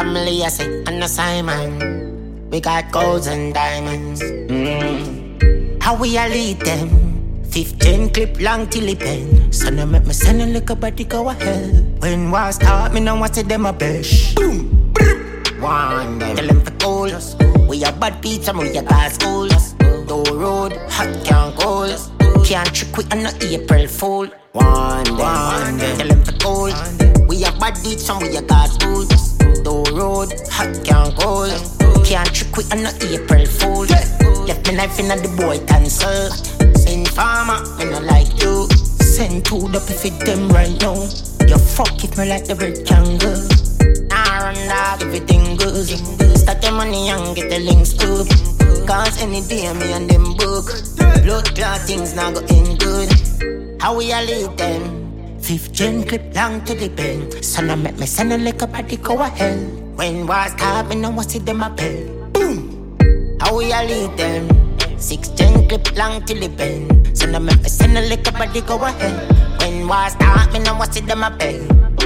family, I say, and a Simon. We got golds and diamonds. How we a lead them? 15 clip long till it bend. So now make me send a little body go ahead. When war start, me know what to them a bash. Boom, one them. Tell them for cool. We a bad beats and we a gas school. Do road, hot can't cool. Can't trick we on the April Fool. One them. Tell them for cool. We a bad beats and we a gas school. Do road, hot can't cool. Can't trick we on the April Fool. Left me knife in the boy cancel. Informer, me no like you. Send two up if it them right now. You fuck if me like the rectangle. Nah run dog, everything good. Start the money and get the links up. Cause any day me and them book. Blood clot things now go in good. How we a lead them? 5th gen clip long to the bend. So now make me send a lick up at the go ahead. When war start, me know what see them a bend. Boom! How we a lead them? 6th gen clip long till the bend. So now make me send a lick up at the go ahead. When war start, me know what see them a bend.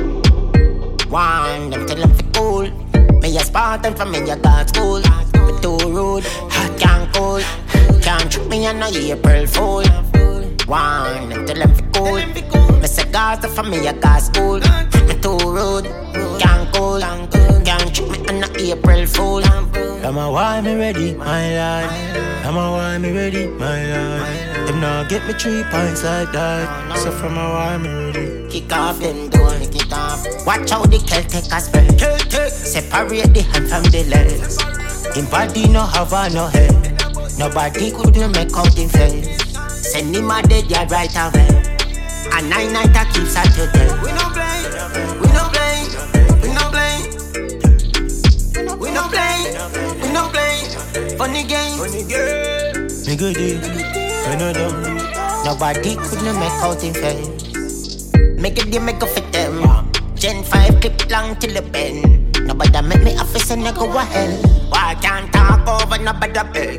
One, them tell them for cool. Me a Spartan from me a God school. Me too rude, hot can't cool. Can't trick me on no April Fool. One, them tell them for cool. Me say Gaza from me a God school. Me too rude, can't cool. Can't trick me on no April Fool. Come on, why me ready, my lord? Come on, why me ready, my lord? Them now get me 3 points like that. So from a why me ready? Kick off them door, kick it off. Watch how the Celtic a spread. Separate the hand from the legs. Him body no have no head. Nobody couldn't make out him face. Send him a dead yard right away. And 9 night a keeps at your dead. We no play, we no play, we no play. We no play, we no play. Funny game, Me good day, I know them. nobody couldn't make out him face. Make it, they make a fit them. Gen 5 clip long till the bend. Nobody make me office and I go hell. Why can't talk over nobody beg?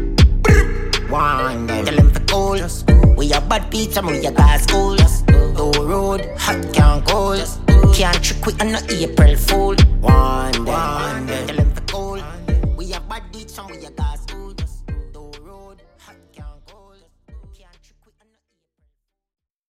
One them, tell them for cool. We a bad beats and we a gas school. Do road, hot can't cool. Can't trick we on no April Fool. One them.